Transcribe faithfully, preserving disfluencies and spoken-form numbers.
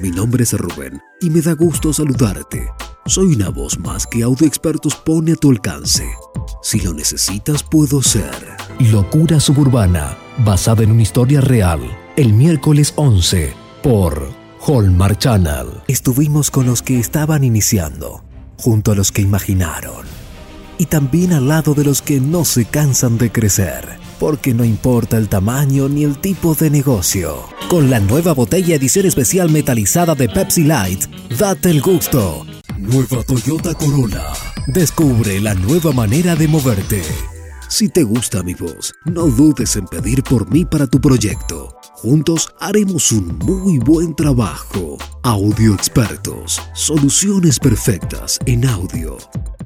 Mi nombre es Rubén y me da gusto saludarte. Soy una voz más que Audio Expertos pone a tu alcance. Si lo necesitas, puedo ser. Locura Suburbana, basada en una historia real. El miércoles once, por Hallmark Channel. Estuvimos con los que estaban iniciando, junto a los que imaginaron. Y también al lado de los que no se cansan de crecer, porque no importa el tamaño ni el tipo de negocio. Con la nueva botella edición especial metalizada de Pepsi Light, date el gusto. Nueva Toyota Corolla. Descubre la nueva manera de moverte. Si te gusta mi voz, no dudes en pedir por mí para tu proyecto. Juntos haremos un muy buen trabajo. Audio Expertos, soluciones perfectas en audio.